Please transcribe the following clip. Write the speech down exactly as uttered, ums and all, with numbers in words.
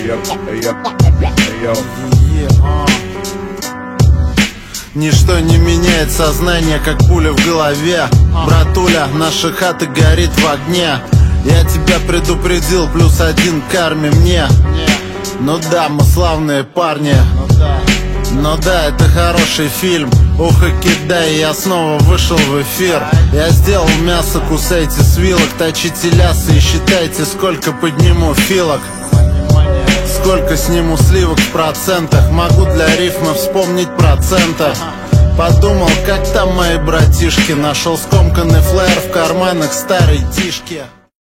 Ничто не меняет сознание, как пуля в голове. Братуля, наша хата горит в огне. Я тебя предупредил, плюс один к карме мне. Ну да, мы славные парни. Ну да, это хороший фильм. Ух и кидай, я снова вышел в эфир. Я сделал мясо, кусайте с вилок, точите лясы и считайте, сколько подниму филок. Сколько сниму сливок в процентах. Могу для рифмы вспомнить процента. Подумал, как там мои братишки. Нашел скомканный флаер в карманах старой тишки.